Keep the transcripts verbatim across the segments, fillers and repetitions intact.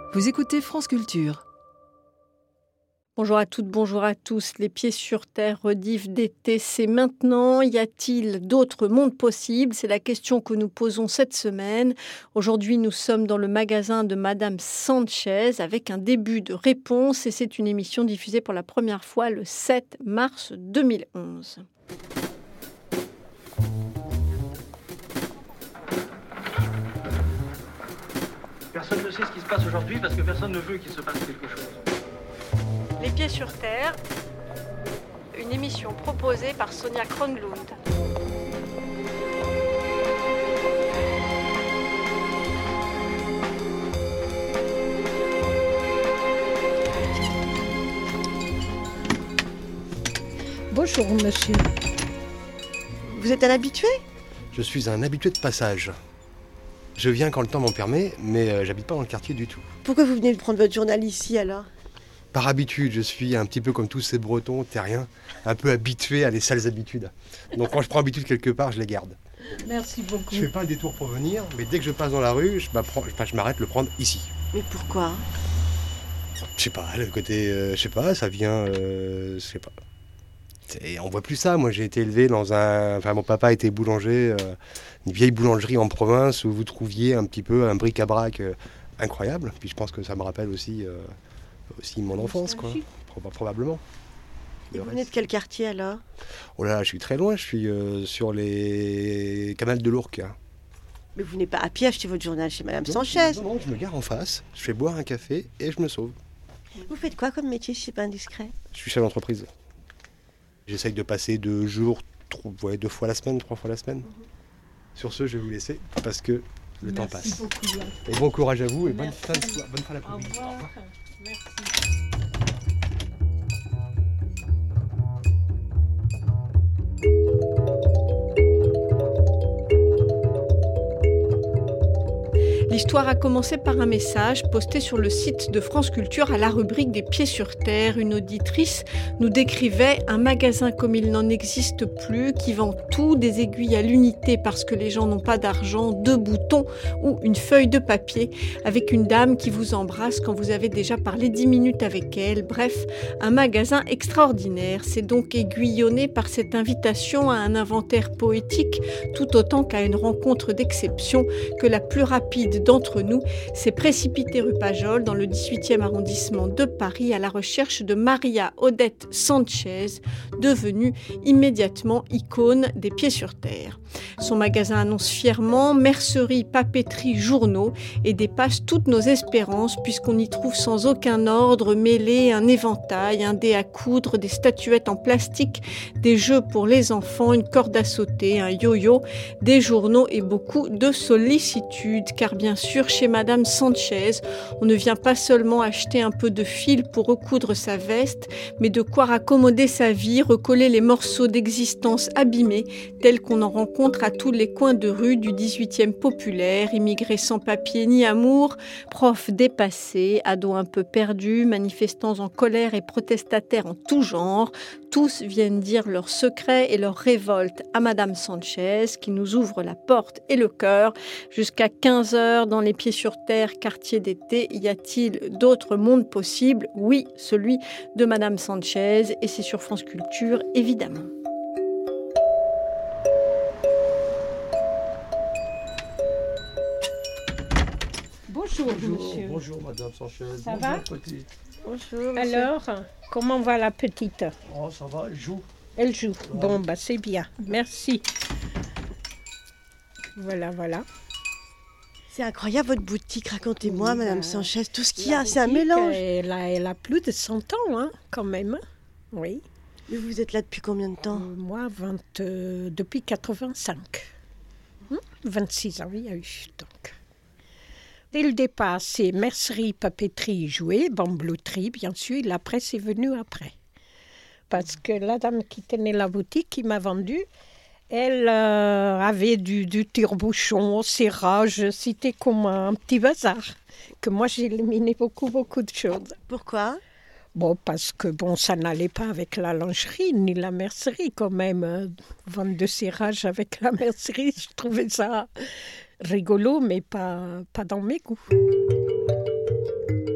Vous écoutez France Culture. Bonjour à toutes, bonjour à tous. Les pieds sur terre, rediff d'été, c'est maintenant. Y a-t-il d'autres mondes possibles ? C'est la question que nous posons cette semaine. Aujourd'hui, nous sommes dans le magasin de Madame Sanchez avec un début de réponse et c'est une émission diffusée pour la première fois le sept mars deux mille onze. Personne ne sait ce qui se passe aujourd'hui parce que personne ne veut qu'il se passe quelque chose. Les pieds sur terre, une émission proposée par Sonia Kronlund. Bonjour monsieur. Vous êtes un habitué ? Je suis un habitué de passage. Je viens quand le temps m'en permet, mais euh, j'habite pas dans le quartier du tout. Pourquoi vous venez de prendre votre journal ici alors ? Par habitude, je suis un petit peu comme tous ces Bretons terriens, un peu habitué à les sales habitudes. Donc quand je prends habitude quelque part, je les garde. Merci beaucoup. Je fais pas un détour pour venir, mais dès que je passe dans la rue, je, je, je m'arrête le prendre ici. Mais pourquoi ? Je sais pas, le côté, euh, je sais pas, ça vient, euh, je sais pas. C'est, on voit plus ça. Moi, j'ai été élevé dans un, enfin, mon papa était boulanger, euh, une vieille boulangerie en province où vous trouviez un petit peu un bric-à-brac euh, incroyable. Puis je pense que ça me rappelle aussi, euh, aussi mon enfance, quoi, Proba- probablement. Et Le vous venez de reste. quel quartier alors ? Oh là, là, je suis très loin. Je suis euh, sur les canals de l'Ourcq. Hein. Mais vous n'êtes pas à pied acheter votre journal chez Madame Non, Sanchez. Non, non, je me gare en face. Je fais boire un café et je me sauve. Vous faites quoi comme métier si c'est pas indiscret ? Je suis chef d'entreprise. J'essaye de passer deux jours, trois, ouais, deux fois la semaine, trois fois la semaine. Mm-hmm. Sur ce, je vais vous laisser parce que le Merci temps passe. Beaucoup, et bon courage à vous et bonne Merci. fin de soirée, bonne fin Au d'après-midi. revoir. Au revoir. Merci. L'histoire a commencé par un message posté sur le site de France Culture à la rubrique des pieds sur terre. Une auditrice nous décrivait un magasin comme il n'en existe plus, qui vend tout, des aiguilles à l'unité parce que les gens n'ont pas d'argent, deux boutons ou une feuille de papier, avec une dame qui vous embrasse quand vous avez déjà parlé dix minutes avec elle. Bref, un magasin extraordinaire. C'est donc aiguillonné par cette invitation à un inventaire poétique, tout autant qu'à une rencontre d'exception, que la plus rapide d'entre nous s'est précipité rue Pajol dans le dix-huitième arrondissement de Paris à la recherche de Maria Odette Sanchez, devenue immédiatement icône des pieds sur terre. Son magasin annonce fièrement mercerie, papeterie, journaux et dépasse toutes nos espérances puisqu'on y trouve sans aucun ordre mêlé un éventail, un dé à coudre, des statuettes en plastique, des jeux pour les enfants, une corde à sauter, un yo-yo, des journaux et beaucoup de sollicitude. Car bien sûr, chez Madame Sanchez, on ne vient pas seulement acheter un peu de fil pour recoudre sa veste, mais de quoi raccommoder sa vie, recoller les morceaux d'existence abîmés, tels qu'on en rencontre à tous les coins de rue du dix-huitième populaire, immigrés sans papier ni amour, profs dépassés, ados un peu perdus, manifestants en colère et protestataires en tout genre. Tous viennent dire leurs secrets et leurs révoltes à Madame Sanchez, qui nous ouvre la porte et le cœur jusqu'à quinze heures dans les pieds sur terre, quartier d'été. Y a-t-il d'autres mondes possibles ? Oui, celui de Madame Sanchez, et c'est sur France Culture, évidemment. Bonjour, Bonjour, monsieur. bonjour Madame Sanchez. Ça bonjour, va petite. Bonjour. Alors, comment va la petite ? Oh, ça va, elle joue. Elle joue. Bon, bah c'est bien. Merci. Voilà, voilà. C'est incroyable votre boutique, racontez-moi Oui, Madame bah, Sanchez, tout ce qu'il y La a, c'est un boutique, mélange. Elle a, elle a plus de cent ans, hein, quand même. Oui. Mais vous êtes là depuis combien de temps ? Euh, moi, vingt, euh, depuis quatre-vingt-cinq. Hum, vingt-six ans, il y a eu. Donc. Dès le départ, c'est mercerie, papeterie, jouets, bambelouterie, bien sûr. La presse est venue après. Parce que la dame qui tenait la boutique, qui m'a vendu, elle euh, avait du, du tire-bouchon, serrage. C'était comme un petit bazar. Que moi, j'ai éliminé beaucoup, beaucoup de choses. Pourquoi ? Bon, parce que bon, ça n'allait pas avec la lingerie ni la mercerie quand même. Hein. Vendre de serrage avec la mercerie, je trouvais ça rigolo, mais pas, pas dans mes goûts.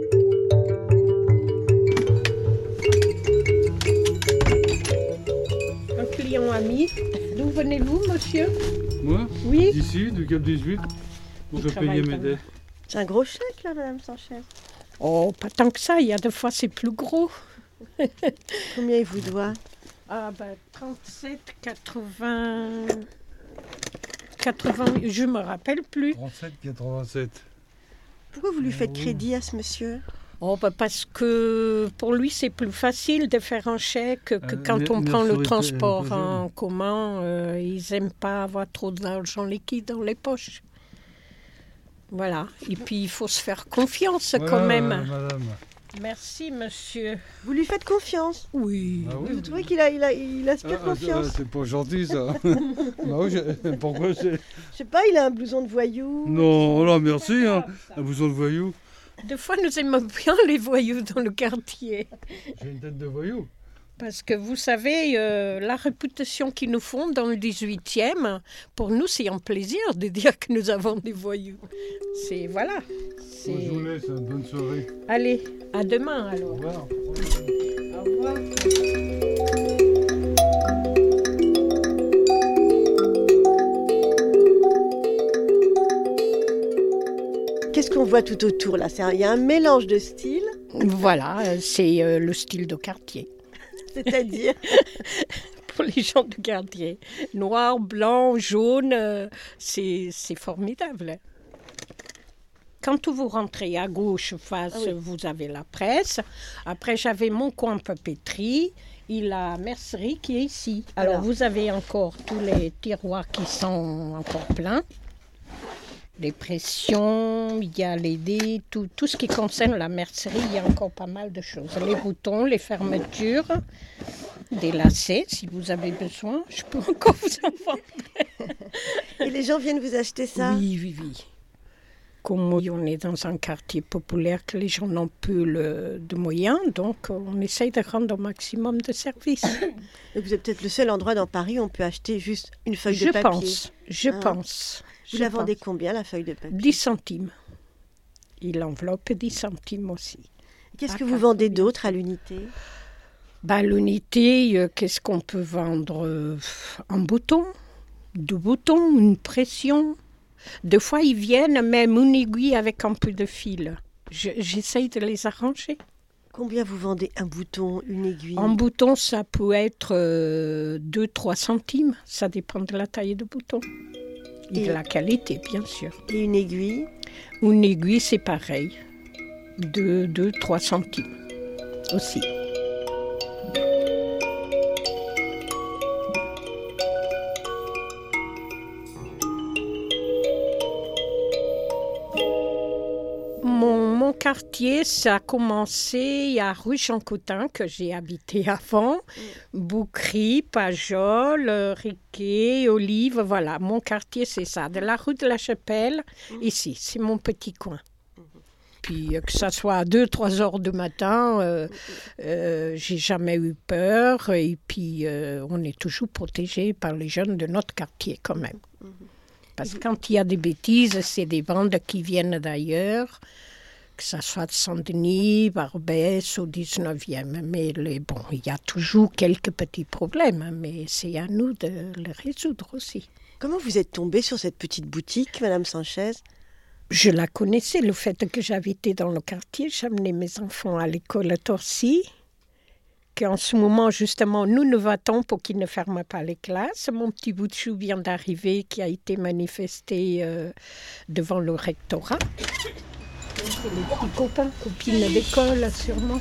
ami. D'où venez-vous, monsieur? Moi? Oui. D'ici, du Cap dix-huit, pour Il faire payer travaille mes pas dettes. C'est un gros chèque, là, Madame Sanchez. Oh, pas tant que ça, il y a des fois c'est plus gros. Combien il vous doit? Ah ben, trente-sept, quatre-vingts... quatre-vingts, je me rappelle plus. trente-sept quatre-vingt-sept. Pourquoi vous lui faites Ah oui. crédit à ce monsieur? Oh, ben parce que pour lui, c'est plus facile de faire un chèque que Euh, quand mais- on mais prend ça le aurait été transport impossible. en commun. Euh, ils n'aiment pas avoir trop d'argent liquide dans les poches. Voilà. Et puis, il faut se faire confiance Voilà, quand même. euh, madame. Merci, monsieur. Vous lui faites confiance? Oui. Ah oui. Vous trouvez qu'il a, il a, il inspire Ah, ah, confiance? ah, c'est pas gentil, ça. Bah oui, je- pourquoi c'est... Je sais pas, il a un blouson de voyou. Non, là, merci, hein. Un blouson de voyou. Des fois, nous aimons bien les voyous dans le quartier. J'ai une tête de voyou. Parce que vous savez, euh, la réputation qu'ils nous font dans le dix-huitième, pour nous, c'est un plaisir de dire que nous avons des voyous. C'est, voilà. C'est... Moi, je vous laisse, hein. Bonne soirée. Allez, à demain Au alors. revoir. Au revoir. Qu'est-ce qu'on voit tout autour, là? C'est un- Il y a un mélange de styles, Voilà, euh, c'est euh, le style de quartier. c'est-à-dire... Pour les gens de quartier. Noir, blanc, jaune, euh, c'est, c'est formidable. Quand vous rentrez à gauche face, Ah oui. vous avez la presse. Après, j'avais mon coin papeterie et la mercerie qui est ici. Alors, Alors. vous avez encore tous les tiroirs qui sont encore pleins. Les pressions, il y a les dés, tout, tout ce qui concerne la mercerie, il y a encore pas mal de choses. Les boutons, les fermetures, des lacets, si vous avez besoin. Je peux encore vous en vendre. Et les gens viennent vous acheter ça? Oui, oui, oui. Comme on est dans un quartier populaire que les gens n'ont plus le, de moyens, donc on essaye de rendre au maximum de services. Donc vous êtes peut-être le seul endroit dans Paris où on peut acheter juste une feuille Je de papier. pense, je Hein. pense. Vous je la vendez pense. combien, la feuille de papier? dix centimes. Et l'enveloppe, dix centimes aussi. Qu'est-ce Ah, que vous quatre vendez mille. d'autre à l'unité? Bah, l'unité, euh, qu'est-ce qu'on peut vendre? Euh, Un bouton, deux boutons, une pression. Deux fois, ils viennent, même une aiguille avec un peu de fil. Je- J'essaye de les arranger. Combien vous vendez un bouton, une aiguille? Un bouton, ça peut être euh, deux à trois centimes. Ça dépend de la taille de bouton. Et, Et- de la qualité, bien sûr. Et une aiguille? Une aiguille, c'est pareil. deux à trois centimes aussi. Mon, mon quartier, ça a commencé à rue Jean-Cotin, que j'ai habité avant. Boucry, Pajol, euh, Riquet, Olive, voilà. Mon quartier, c'est ça. De la rue de la Chapelle, ici, c'est mon petit coin. Puis euh, que ça soit à deux trois heures du matin, euh, euh, j'ai jamais eu peur. Et puis, euh, on est toujours protégé par les jeunes de notre quartier quand même. Parce que quand il y a des bêtises, c'est des bandes qui viennent d'ailleurs, que ce soit de Saint-Denis, Barbès au dix-neuvième. Mais les, bon, il y a toujours quelques petits problèmes, hein, mais c'est à nous de les résoudre aussi. Comment vous êtes tombée sur cette petite boutique, Madame Sanchez? Je la connaissais, le fait que j'habitais dans le quartier. J'amenais mes enfants à l'école à Torcy, qu'en ce moment, justement, nous nous battons pour qu'ils ne ferment pas les classes. Mon petit bout de chou vient d'arriver, qui a été manifesté euh, devant le rectorat. C'est les petits copains, copines d'école, sûrement.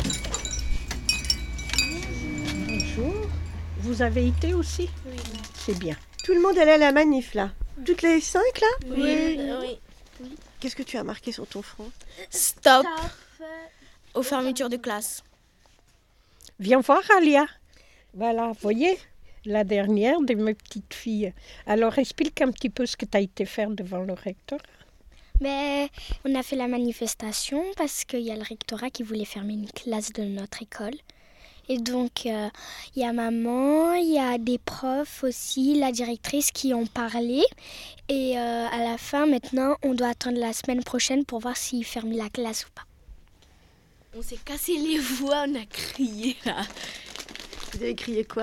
Bonjour. Vous avez été aussi? Oui. C'est bien. Tout le monde allait à la manif, là? Toutes les cinq, là? Oui. oui. Qu'est-ce que tu as marqué sur ton front? Stop aux fermetures de classe. Viens voir, Alia. Voilà, vous voyez, la dernière de mes petites filles. Alors, explique un petit peu ce que tu as été faire devant le rectorat. Ben, on a fait la manifestation parce qu'il y a le rectorat qui voulait fermer une classe de notre école. Et donc, euh, il y a maman, il y a des profs aussi, la directrice qui ont parlé. Et euh, à la fin, maintenant, on doit attendre la semaine prochaine pour voir s'ils ferment la classe ou pas. On s'est cassé les voix, on a crié là. Vous avez crié quoi?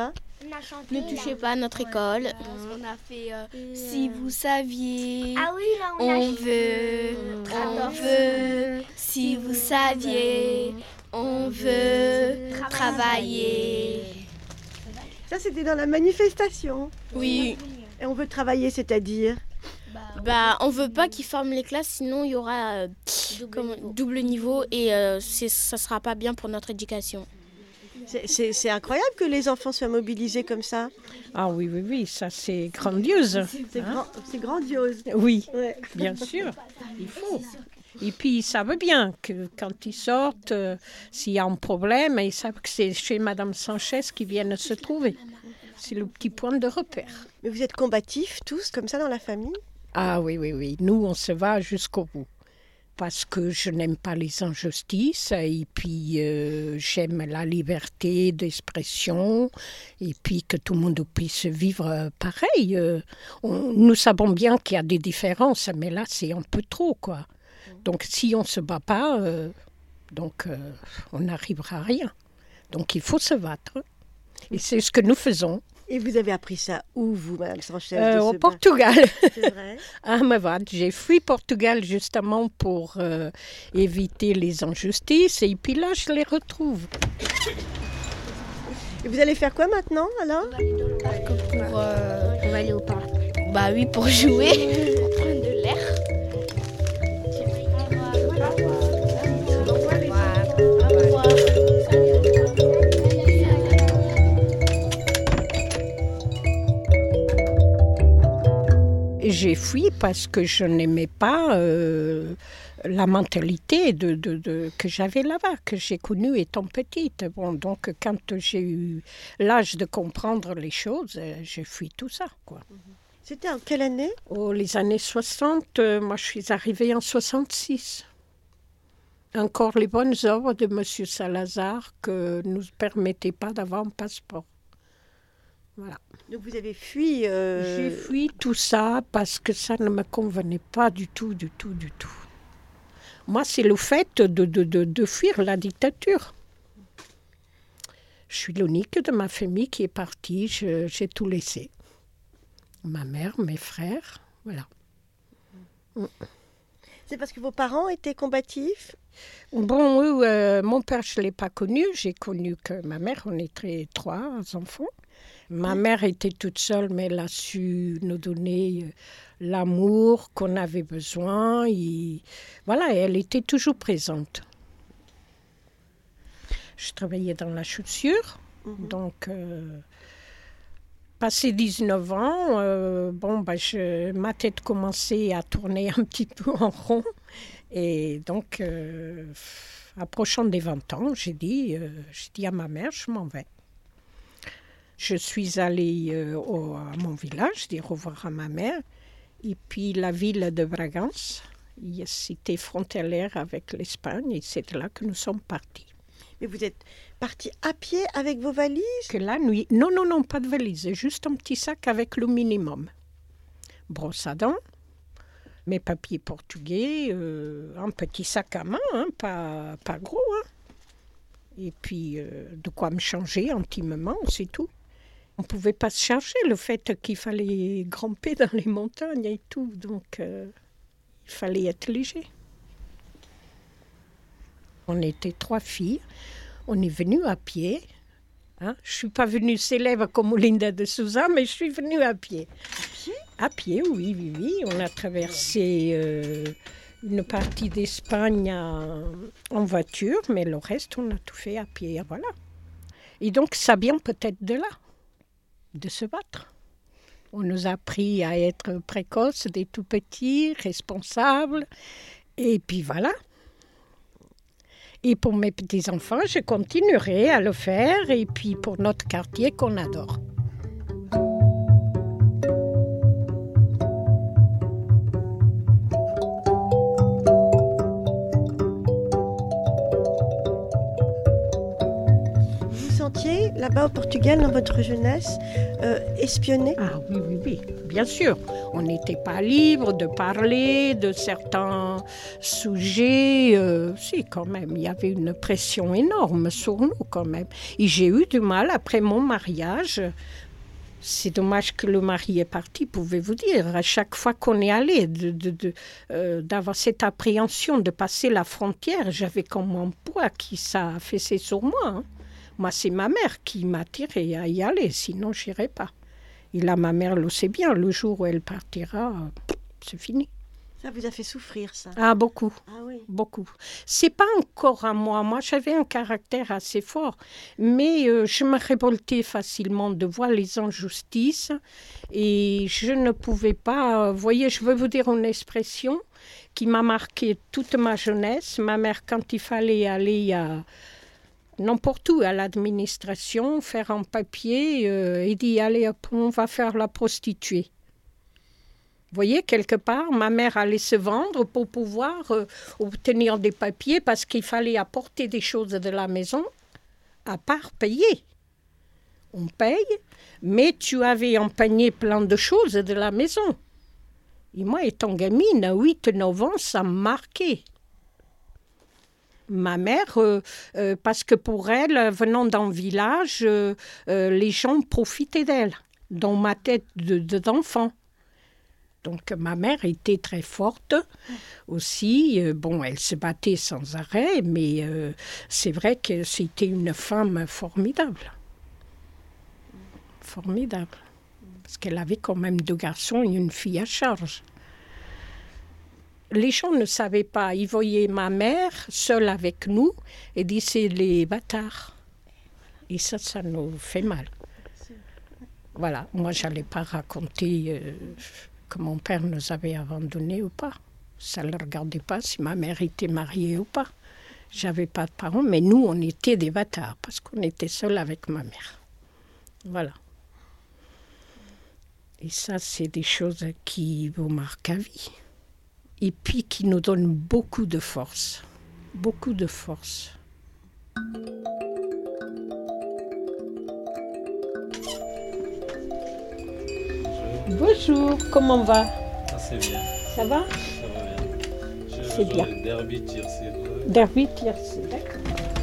Ne touchez pas à notre école. On a fait euh, si vous saviez. Ah oui, là on, On a veut, on veut, si vous saviez, on veut travailler. Ça, c'était dans la manifestation. Oui, Et on veut travailler, c'est-à-dire bah on veut pas qu'ils forment les classes, sinon il y aura euh, comme, double niveau et euh, c'est, ça sera pas bien pour notre éducation. c'est, c'est, c'est incroyable que les enfants soient mobilisés comme ça. Ah oui, oui, oui, ça c'est grandiose. C'est, hein. grand- c'est grandiose. Oui, Ouais. bien sûr, il faut. Et puis ils savent bien que quand ils sortent, euh, s'il y a un problème, ils savent que c'est chez Madame Sanchez qu'ils viennent se trouver. C'est le petit point de repère. Mais vous êtes combatifs tous, comme ça, dans la famille? Ah oui, oui, oui, nous on se va jusqu'au bout. Parce que je n'aime pas les injustices et puis euh, j'aime la liberté d'expression et puis que tout le monde puisse vivre euh, pareil. Euh, on- nous savons bien qu'il y a des différences, mais là c'est un peu trop, quoi. Donc si on ne se bat pas, euh, donc, euh, on n'arrivera à rien. Donc il faut se battre. Et c'est ce que nous faisons. Et vous avez appris ça où, vous, Madame Sanchez? Euh, de au se Portugal. battre C'est vrai. Ah, mais voilà, j'ai fui Portugal justement pour euh, éviter les injustices et puis là je les retrouve. Et vous allez faire quoi maintenant, alors? Pour, euh, on va aller au parc. bah oui, pour jouer, pour prendre de l'air. J'ai fui parce que je n'aimais pas euh, la mentalité de, de, de- que j'avais là-bas, que j'ai connue étant petite. Bon, donc quand j'ai eu l'âge de comprendre les choses, euh, j'ai fui tout ça, quoi. C'était en quelle année? Oh, les années soixante, euh, moi je suis arrivée en soixante-six. Encore les bonnes œuvres de M. Salazar que ne nous permettaient pas d'avoir un passeport. Voilà. Donc vous avez fui... euh, J'ai fui tout ça parce que ça ne me convenait pas du tout, du tout, du tout. Moi, c'est le fait de, de, de, de fuir la dictature. Je suis l'unique de ma famille qui est partie, je- j'ai tout laissé. Ma mère, mes frères, voilà. C'est parce que vos parents étaient combatifs? Bon, oui, euh, mon père, je ne l'ai pas connu. J'ai connu que ma mère, on était trois enfants. Ma mère était toute seule, mais elle a su nous donner euh, l'amour qu'on avait besoin. Et voilà, elle était toujours présente. Je travaillais dans la chaussure, Mhm. donc euh, passé dix-neuf ans, euh, bon, bah, je, ma tête commençait à tourner un petit peu en rond. Et donc, euh, approchant des vingt ans, j'ai dit, euh, j'ai dit à ma mère, je m'en vais. Je suis allée euh, au- à mon village, dire au revoir à ma mère. Et puis la ville de Bragance, il- c'était frontalière avec l'Espagne et c'est de là que nous sommes partis. Mais vous êtes partis à pied avec vos valises? Que la nuit, non, non, non, pas de valise, juste un petit sac avec le minimum. Brosse à dents, mes papiers portugais, euh, un petit sac à main, hein, pas, pas gros. Hein. Et puis euh, de quoi me changer intimement, c'est tout. On ne pouvait pas se charger, le fait qu'il fallait grimper dans les montagnes et tout, donc euh, il fallait être léger. On était trois filles, on est venus à pied. Hein? Je ne suis pas venue célèbre comme Linda de Souza, mais je suis venue à pied. À pied? À pied, oui, oui, oui. On a traversé euh, une partie d'Espagne en, en voiture, mais le reste, on a tout fait à pied, voilà. Et donc, ça vient peut-être de là, de se battre. On nous a appris à être précoces, des tout petits, responsables, et puis voilà. Et pour mes petits-enfants, je continuerai à le faire, et puis pour notre quartier qu'on adore. Vous sentiez là-bas au Portugal, dans votre jeunesse, euh, espionné? Ah oui, oui, oui, bien sûr. On n'était pas libre de parler de certains sujets. Euh, si, quand même, il y avait une pression énorme sur nous, quand même. Et j'ai eu du mal après mon mariage. C'est dommage que le mari est parti, pouvez-vous dire. À chaque fois qu'on est allé, de, de, de, euh, d'avoir cette appréhension de passer la frontière, j'avais comme un poids qui s'est affaissé sur moi. Hein. Moi, c'est ma mère qui m'a tiré à y aller, sinon je n'irais pas. Et là, ma mère le sait bien, le jour où elle partira, c'est fini. Ça vous a fait souffrir, ça? Ah, beaucoup. Ah oui. Beaucoup. C'est pas encore à moi. Moi, j'avais un caractère assez fort, mais euh, je me révoltais facilement de voir les injustices et je ne pouvais pas. Vous voyez, je vais vous dire une expression qui m'a marqué toute ma jeunesse. Ma mère, quand il fallait aller à n'importe où, à l'administration, faire un papier, euh, il dit, allez, hop, on va faire la prostituée. Vous voyez, quelque part, ma mère allait se vendre pour pouvoir euh, obtenir des papiers parce qu'il fallait apporter des choses de la maison, à part payer. On paye, mais tu avais un panier plein de choses de la maison. Et moi, étant gamine, à huit neuf ans, ça me marquait. Ma mère, euh, euh, parce que pour elle, venant d'un village, euh, euh, les gens profitaient d'elle, dans ma tête de, de, d'enfant. Donc ma mère était très forte aussi. Euh, bon, elle se battait sans arrêt, mais euh, c'est vrai que c'était une femme formidable. Formidable. Parce qu'elle avait quand même deux garçons et une fille à charge. Les gens ne savaient pas. Ils voyaient ma mère seule avec nous et disaient c'est les bâtards. Et ça, ça nous fait mal. Voilà. Moi, je n'allais pas raconter euh, que mon père nous avait abandonnés ou pas. Ça ne le regardait pas si ma mère était mariée ou pas. J'avais pas de parents, mais nous, on était des bâtards parce qu'on était seuls avec ma mère. Voilà. Et ça, c'est des choses qui vous marquent à vie. Et puis qui nous donnent beaucoup de force. Beaucoup de force. Bonjour, comment on va? Assez bien. Ça va? Ça va bien. Je C'est bien. Derby tiercé. Derby tiercé, d'accord.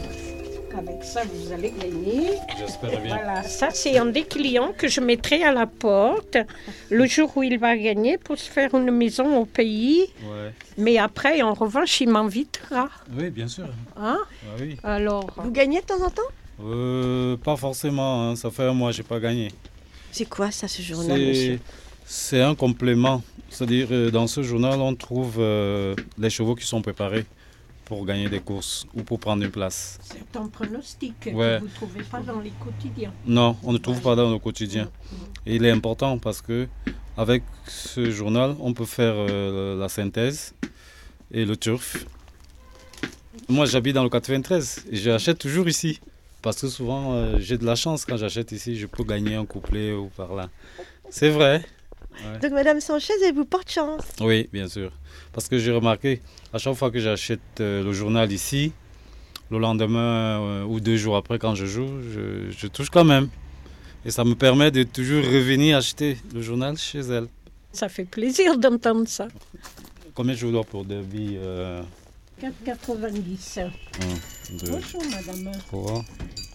Avec ça, vous allez gagner. J'espère bien. Voilà, ça c'est un des clients que je mettrai à la porte le jour où il va gagner pour se faire une maison au pays. Ouais. Mais après, en revanche, il m'invitera. Oui, bien sûr. Hein? Ah oui. Alors, Vous gagnez de temps en temps? Euh, pas forcément. Hein. Ça fait un mois que je n'ai pas gagné. C'est quoi ça, ce journal, C'est, monsieur? c'est un complément. C'est-à-dire, euh, dans ce journal, on trouve euh, les chevaux qui sont préparés pour gagner des courses ou pour prendre une place. c'est un pronostic Ouais. que vous ne trouvez pas dans les quotidiens. Non, on ne trouve pas dans le quotidien. Et il est important parce que avec ce journal, on peut faire euh, la synthèse et le turf. Moi, j'habite dans le quatre-vingt-treize et j'achète toujours ici. Parce que souvent, euh, j'ai de la chance quand j'achète ici, je peux gagner un couplet ou par là. C'est vrai. Ouais. Donc Madame Sanchez, elle vous porte chance. Oui, bien sûr. Parce que j'ai remarqué, à chaque fois que j'achète euh, le journal ici, le lendemain euh, ou deux jours après quand je joue, je, je touche quand même. Et ça me permet de toujours revenir acheter le journal chez elle. Ça fait plaisir d'entendre ça. Combien je dois pour Derby euh, quatre euros quatre-vingt-dix. un, deux, Bonjour madame. trois.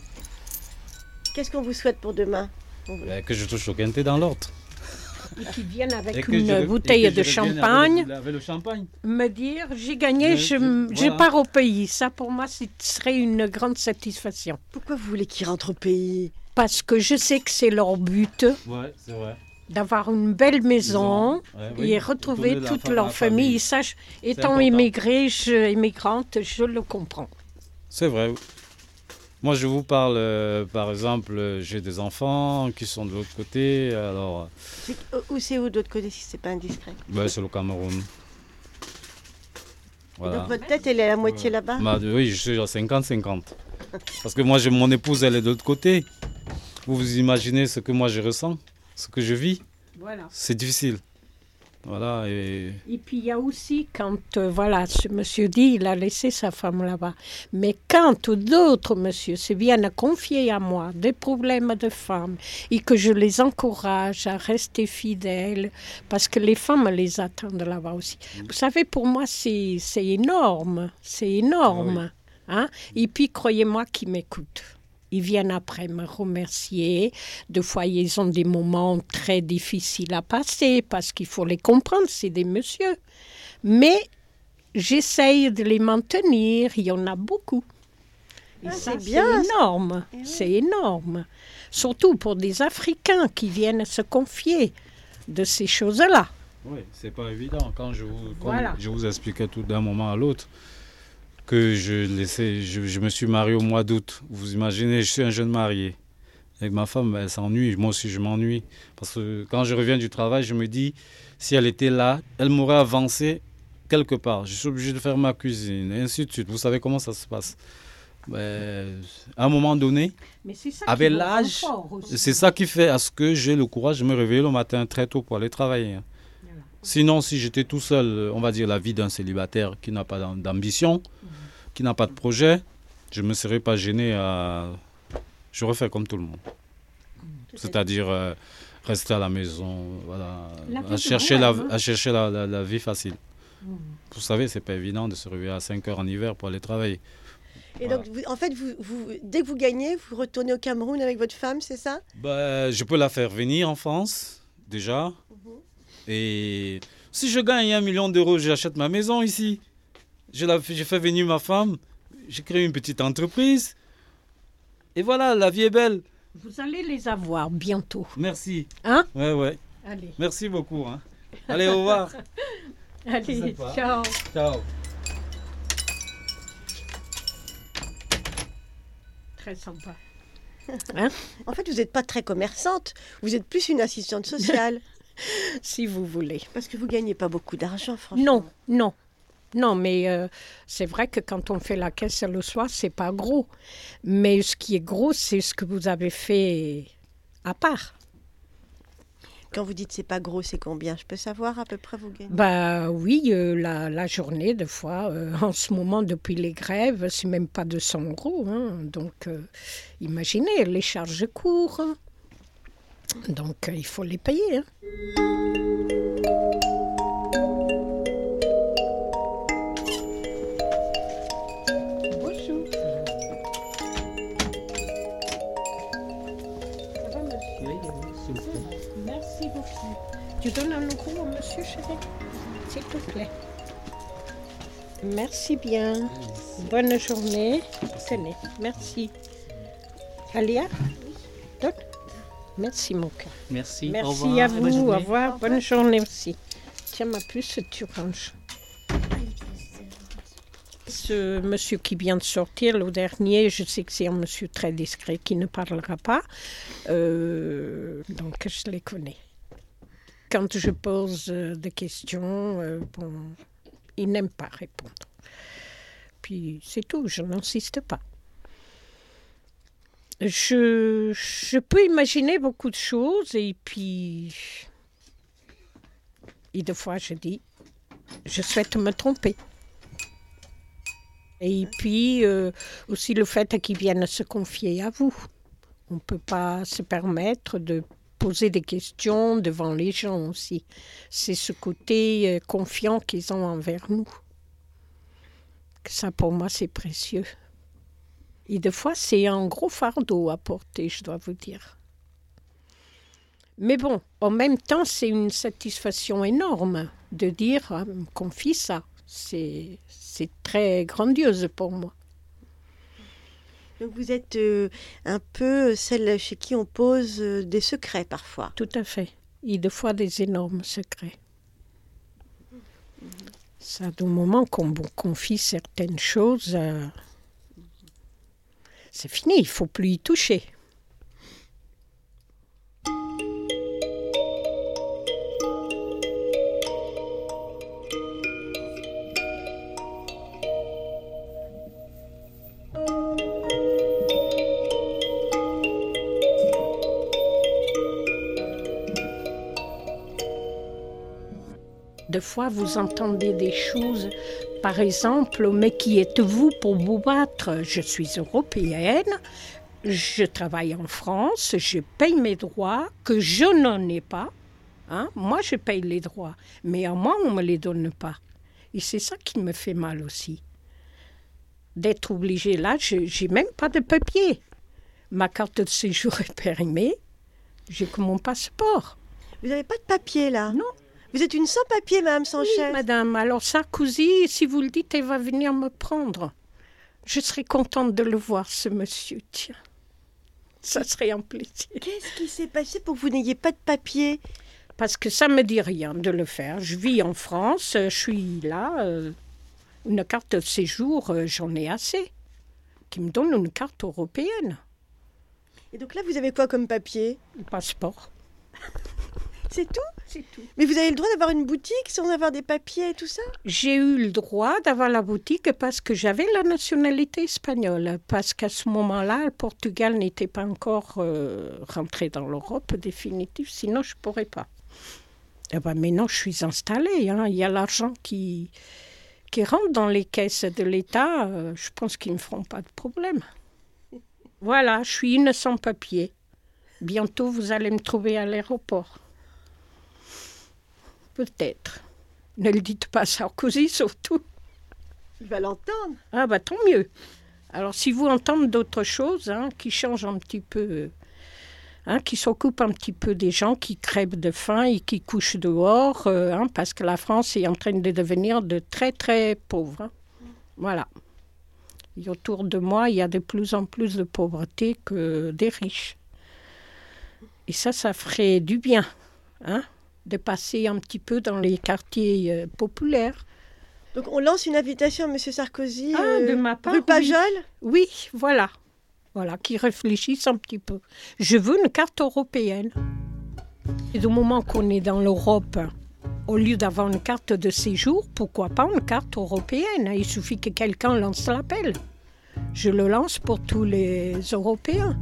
Qu'est-ce qu'on vous souhaite pour demain? Ben, que je touche au quintet dans l'ordre. Et qui viennent avec Et que une je- bouteille et que de je revienne champagne. Avec, avec le champagne. Me dire j'ai gagné, Ouais, je, je- je voilà. pars au pays. Ça pour moi, ce serait une grande satisfaction. Pourquoi vous voulez qu'ils rentrent au pays? Parce que je sais que c'est leur but Ouais, c'est vrai. d'avoir une belle maison, Ouais, oui. et retrouver Retourner la toute fa- leur la famille. famille. Et ça, je- étant important. immigrée, je, immigrante, je le comprends. C'est vrai. Moi, je vous parle, euh, par exemple, euh, j'ai des enfants qui sont de l'autre côté. Alors, C'est- Où c'est où de l'autre côté, si c'est pas indiscret? ben, c'est le Cameroun. Voilà. Donc votre tête, elle est à la moitié là-bas? Ma- oui, je suis à cinquante cinquante. Parce que moi, j'ai mon épouse, elle est de l'autre côté. Vous vous imaginez ce que moi je ressens, ce que je vis. Voilà. C'est difficile. Voilà, et... Et puis il y a aussi quand, euh, voilà, ce monsieur dit, il a laissé sa femme là-bas. Mais quand d'autres monsieur se viennent confier à moi des problèmes de femmes et que je les encourage à rester fidèles, parce que les femmes les attendent là-bas aussi. Vous savez, pour moi, c'est, c'est énorme, c'est énorme. Hein? Et puis, croyez-moi qu'ils m'écoutent. Ils viennent après me remercier. Des fois, ils ont des moments très difficiles à passer parce qu'il faut les comprendre, c'est des messieurs. Mais j'essaye de les maintenir. Il y en a beaucoup. Et Ah, ça, c'est bien. C'est énorme. Eh oui. C'est énorme. Surtout pour des Africains qui viennent se confier de ces choses-là. Oui, c'est pas évident. Quand je vous, comme Voilà. je vous expliquais tout d'un moment à l'autre que je, laissais, je, je me suis marié au mois d'août. Vous imaginez, je suis un jeune marié. Avec ma femme, elle s'ennuie. Moi aussi, je m'ennuie. Parce que quand je reviens du travail, je me dis, si elle était là, elle m'aurait avancé quelque part. Je suis obligé de faire ma cuisine, et ainsi de suite. Vous savez comment ça se passe. Ben, à un moment donné, Mais c'est ça avec qui vous rend l'âge, fort aussi. c'est ça qui fait à ce que j'ai le courage de me réveiller le matin très tôt pour aller travailler. Voilà. Sinon, si j'étais tout seul, on va dire la vie d'un célibataire qui n'a pas d'am- d'ambition, qui n'a pas de projet, je ne me serais pas gêné à... Je refais comme tout le monde. C'est-à-dire euh, rester à la maison, voilà, La vie à de chercher, la, bohème, hein. à chercher la, la- la vie facile. Mm. Vous savez, c'est pas évident de se réveiller à cinq heures en hiver pour aller travailler. Et Voilà. donc, vous- en fait, vous, vous, dès que vous gagnez, vous retournez au Cameroun avec votre femme, c'est ça? Ben, je peux la faire venir en France, déjà. Et si je gagne un million d'euros, j'achète ma maison ici. Je, la, je fais venir ma femme, j'ai créé une petite entreprise. Et voilà, la vie est belle. Vous allez les avoir bientôt. Merci. Hein? Ouais, ouais. Allez, Merci beaucoup. Hein. Allez, au revoir. allez, sympa. ciao. Ciao. Très sympa. En fait, vous n'êtes pas très commerçante, vous êtes plus une assistante sociale. Si vous voulez. Parce que vous gagnez pas beaucoup d'argent, franchement. Non, non. Non, mais euh, c'est vrai que quand on fait la caisse le soir, c'est pas gros. Mais ce qui est gros, c'est ce que vous avez fait à part. Quand vous dites c'est pas gros, c'est combien? Je peux savoir à peu près vous gagnez? Bah oui, euh, la, la journée, des fois, euh, en ce moment, depuis les grèves, c'est même pas deux cents euros. Hein. Donc, euh, imaginez, les charges courent. hein. Donc, euh, il faut les payer. hein. Bonjour. Ça va, monsieur? Merci beaucoup. Tu donnes un euro à monsieur, chérie, s'il te plaît. Merci bien. Bonne journée. Tenez, merci. Alia, donne. Merci, mon cœur. Merci. Merci Au revoir. à Bonne vous. journée. Au revoir. Bonne journée aussi. Tiens, ma puce, tu ranges. Ce monsieur qui vient de sortir, le dernier, je sais que c'est un monsieur très discret qui ne parlera pas. Euh, donc, je les connais. Quand je pose euh, des questions, euh, bon, il n'aime pas répondre. Puis, c'est tout, je n'insiste pas. Je, je peux imaginer beaucoup de choses et puis, et des fois, je dis, je souhaite me tromper. Et puis, euh, aussi le fait qu'ils viennent se confier à vous. On ne peut pas se permettre de poser des questions devant les gens aussi. C'est ce côté euh, confiant qu'ils ont envers nous. Ça, pour moi, c'est précieux. Et des fois, c'est un gros fardeau à porter, je dois vous dire. Mais bon, en même temps, c'est une satisfaction énorme de dire, ah, me confie ça. C'est, c'est très grandiose pour moi. Donc vous êtes euh, un peu celle chez qui on pose euh, des secrets parfois. Tout à fait. Et des fois, des énormes secrets. Ça, du moment qu'on vous confie certaines choses, euh, c'est fini, il ne faut plus y toucher. des fois, vous entendez des choses, par exemple, mais qui êtes-vous pour vous battre? Je suis européenne, je travaille en France, je paye mes droits, que je n'en ai pas. Hein? Moi, je paye les droits, mais à moi, on ne me les donne pas. Et c'est ça qui me fait mal aussi. D'être obligée là, je n'ai même pas de papier. Ma carte de séjour est périmée, j'ai que mon passeport. Vous n'avez pas de papier là? Non. Vous êtes une sans-papier, Madame Sanchez. Oui, madame. Alors Sarkozy, si vous le dites, il va venir me prendre. Je serais contente de le voir, ce monsieur, tiens. Ça serait un plaisir. Qu'est-ce qui s'est passé pour que vous n'ayez pas de papier? Parce que ça ne me dit rien de le faire. Je vis en France, je suis là. Euh, une carte de séjour, euh, j'en ai assez. Qui me donne une carte européenne. Et donc là, vous avez quoi comme papier? Le passeport. C'est tout? C'est tout. Mais vous avez le droit d'avoir une boutique sans avoir des papiers et tout ça? J'ai eu le droit d'avoir la boutique parce que j'avais la nationalité espagnole. Parce qu'à ce moment-là, le Portugal n'était pas encore euh, rentré dans l'Europe définitive, sinon je ne pourrais pas. Et ben maintenant, je suis installée. Hein. Il y a l'argent qui, qui rentre dans les caisses de l'État. Euh, je pense qu'ils ne me feront pas de problème. Voilà, je suis une sans-papier. Bientôt, vous allez me trouver à l'aéroport. Peut-être. Ne le dites pas à Sarkozy, surtout. Il va l'entendre. Ah bah tant mieux. Alors si vous entendez d'autres choses hein, qui changent un petit peu, hein, qui s'occupent un petit peu des gens qui crèvent de faim et qui couchent dehors, euh, hein, parce que la France est en train de devenir de très très pauvre. Hein. Voilà. Et autour de moi, il y a de plus en plus de pauvreté que des riches. Et ça, ça ferait du bien, hein, de passer un petit peu dans les quartiers euh, populaires. Donc on lance une invitation à M. Sarkozy, ah, euh, de ma part, rue Pajol. Oui, oui, voilà. Voilà, qui réfléchissent un petit peu. Je veux une carte européenne. Et du moment qu'on est dans l'Europe, au lieu d'avoir une carte de séjour, pourquoi pas une carte européenne? Il suffit que quelqu'un lance l'appel. Je le lance pour tous les Européens.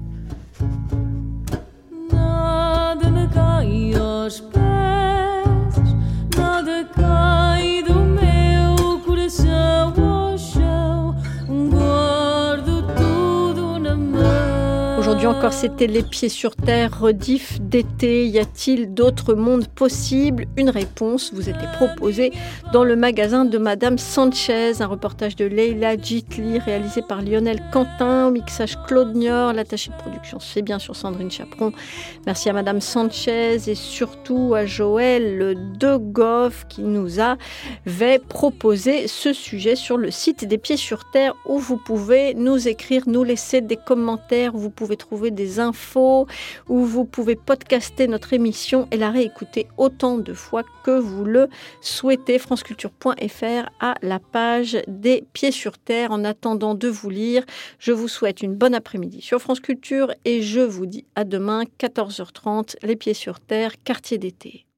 Nada me cai aos pés, nada cai do meu coração ao chão, guardo tudo na mão. Aujourd'hui encore, c'était Les Pieds sur Terre, rediff d'été. Y a-t-il d'autres mondes possibles? Une réponse vous était proposée dans le magasin de Madame Sanchez. Un reportage de Leila Djitli, réalisé par Lionel Quentin, au mixage Claude Niort, l'attaché de production, c'est bien sûr Sandrine Chaperon. Merci à Madame Sanchez et surtout à Joël De Goff qui nous avait proposé ce sujet sur le site des Pieds sur Terre où vous pouvez nous écrire, nous laisser des commentaires, où vous pouvez trouver des infos, où vous pouvez podcaster notre émission et la réécouter autant de fois que vous le souhaitez. franceculture point f r à la page des Pieds sur Terre. En attendant de vous lire, je vous souhaite une bonne après-midi sur France Culture et je vous dis à demain, quatorze heures trente, Les Pieds sur Terre, quartier d'été.